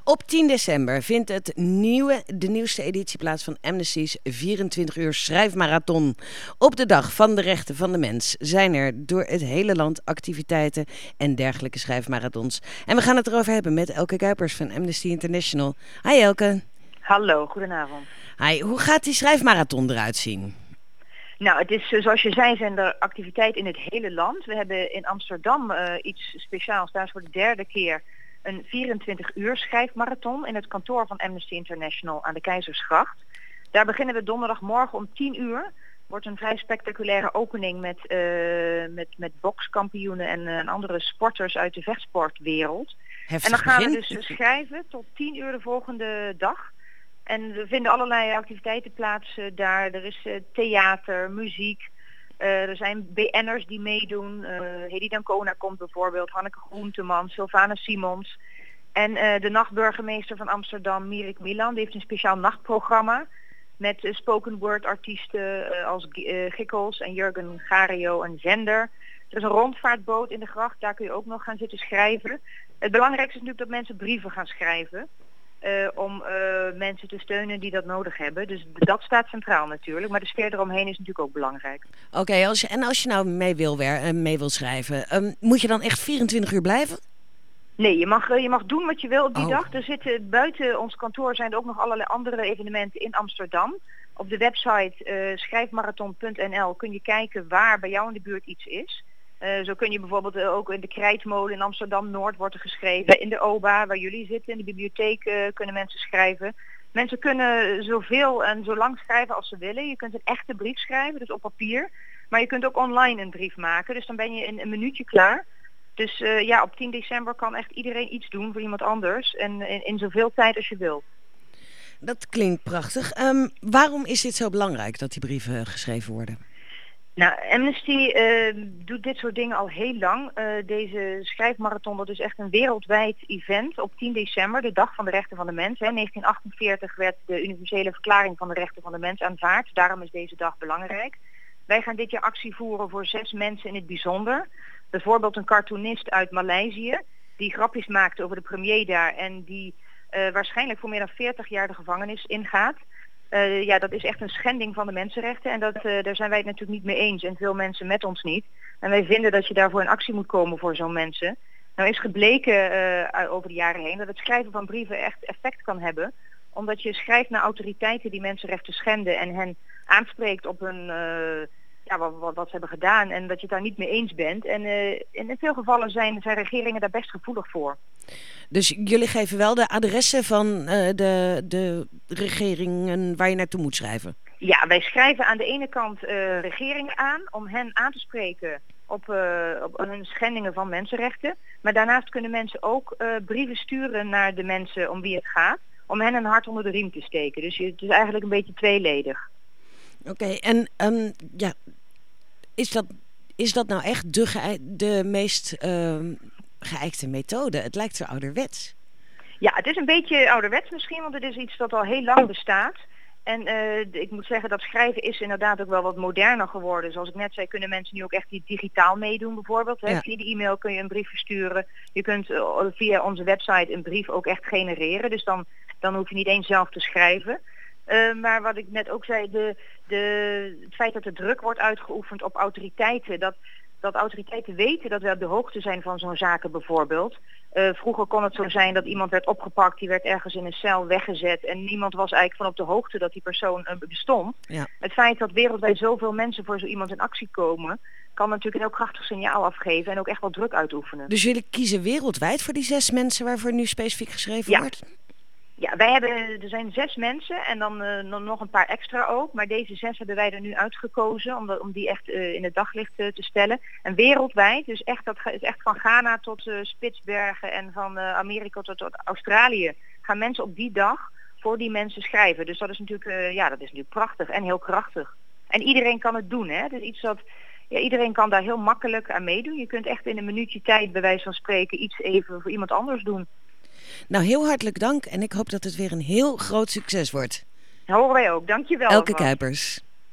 Op 10 december vindt de nieuwste editie plaats van Amnesty's 24 uur schrijfmarathon. Op de dag van de rechten van de mens zijn er door het hele land activiteiten en dergelijke schrijfmarathons. En we gaan het erover hebben met Elke Kuipers van Amnesty International. Hi Elke. Hallo, goedenavond. Hi, hoe gaat die schrijfmarathon eruit zien? Nou, het is zoals je zei, zijn er activiteiten in het hele land. We hebben in Amsterdam iets speciaals. Daar is voor de derde keer een 24 uur schrijfmarathon in het kantoor van Amnesty International aan de Keizersgracht. Daar beginnen we donderdagmorgen om 10 uur. Wordt een vrij spectaculaire opening met bokskampioenen en andere sporters uit de vechtsportwereld. Heftig en dan gaan begin. we dus schrijven tot 10 uur de volgende dag. En we vinden allerlei activiteiten plaats daar. Er is theater, muziek. Er zijn BN'ers die meedoen. Hedy Dancona komt bijvoorbeeld. Hanneke Groenteman, Sylvana Simons. En de nachtburgemeester van Amsterdam, Mirik Milan, die heeft een speciaal nachtprogramma. Met spoken word artiesten als Gikkels en Jurgen Gario en Zender. Er is een rondvaartboot in de gracht. Daar kun je ook nog gaan zitten schrijven. Het belangrijkste is natuurlijk dat mensen brieven gaan schrijven. Om mensen te steunen die dat nodig hebben. Dus dat staat centraal natuurlijk. Maar de sfeer eromheen is natuurlijk ook belangrijk. Oké, als je nou mee wil schrijven, moet je dan echt 24 uur blijven? Nee, je mag doen wat je wil op die dag. Er zitten buiten ons kantoor zijn er ook nog allerlei andere evenementen in Amsterdam. Op de website schrijfmarathon.nl kun je kijken waar bij jou in de buurt iets is. Zo kun je bijvoorbeeld ook in de Krijtmolen in Amsterdam-Noord wordt er geschreven. In de OBA, waar jullie zitten, in de bibliotheek kunnen mensen schrijven. Mensen kunnen zoveel en zo lang schrijven als ze willen. Je kunt een echte brief schrijven, dus op papier. Maar je kunt ook online een brief maken. Dus dan ben je in een minuutje klaar. Dus op 10 december kan echt iedereen iets doen voor iemand anders. En in zoveel tijd als je wil. Dat klinkt prachtig. Waarom is dit zo belangrijk dat die brieven geschreven worden? Nou, Amnesty doet dit soort dingen al heel lang. Deze schrijfmarathon, dat is echt een wereldwijd event op 10 december, de dag van de rechten van de mens. In 1948 werd de universele verklaring van de rechten van de mens aanvaard. Daarom is deze dag belangrijk. Wij gaan dit jaar actie voeren voor 6 mensen in het bijzonder. Bijvoorbeeld een cartoonist uit Maleisië die grapjes maakte over de premier daar en die waarschijnlijk voor meer dan 40 jaar de gevangenis ingaat. Dat is echt een schending van de mensenrechten en daar zijn wij het natuurlijk niet mee eens en veel mensen met ons niet. En wij vinden dat je daarvoor in actie moet komen voor zo'n mensen. Nou is gebleken over de jaren heen dat het schrijven van brieven echt effect kan hebben. Omdat je schrijft naar autoriteiten die mensenrechten schenden en hen aanspreekt op hun wat ze hebben gedaan en dat je het daar niet mee eens bent. En in veel gevallen zijn regeringen daar best gevoelig voor. Dus jullie geven wel de adressen van de regeringen waar je naartoe moet schrijven? Ja, wij schrijven aan de ene kant regeringen aan om hen aan te spreken op hun schendingen van mensenrechten. Maar daarnaast kunnen mensen ook brieven sturen naar de mensen om wie het gaat. Om hen een hart onder de riem te steken. Dus het is eigenlijk een beetje tweeledig. Oké, en is dat nou echt de meest geëikte methode? Het lijkt zo ouderwets. Ja, het is een beetje ouderwets misschien, want het is iets dat al heel lang bestaat. En ik moet zeggen dat schrijven is inderdaad ook wel wat moderner geworden. Zoals ik net zei, kunnen mensen nu ook echt digitaal meedoen bijvoorbeeld. Hè? Ja. Via de e-mail kun je een brief versturen. Je kunt via onze website een brief ook echt genereren. Dus dan hoef je niet eens zelf te schrijven. Maar wat ik net ook zei, het feit dat er druk wordt uitgeoefend op autoriteiten, dat autoriteiten weten dat we op de hoogte zijn van zo'n zaken bijvoorbeeld. Vroeger kon het zo zijn dat iemand werd opgepakt, die werd ergens in een cel weggezet en niemand was eigenlijk van op de hoogte dat die persoon bestond. Ja. Het feit dat wereldwijd zoveel mensen voor zo iemand in actie komen, kan natuurlijk een heel krachtig signaal afgeven en ook echt wel druk uitoefenen. Dus jullie kiezen wereldwijd voor die 6 mensen waarvoor nu specifiek geschreven wordt? Ja, er zijn 6 mensen en dan nog een paar extra ook. Maar deze 6 hebben wij er nu uitgekozen om die echt in het daglicht te stellen. En wereldwijd, dus dat is echt van Ghana tot Spitsbergen en van Amerika tot Australië, gaan mensen op die dag voor die mensen schrijven. Dus dat is natuurlijk, prachtig en heel krachtig. En iedereen kan het doen, hè. Het is iets dat iedereen kan daar heel makkelijk aan meedoen. Je kunt echt in een minuutje tijd, bij wijze van spreken, iets even voor iemand anders doen. Nou, heel hartelijk dank en ik hoop dat het weer een heel groot succes wordt. Dat horen wij ook. Dankjewel. Elke Kuipers.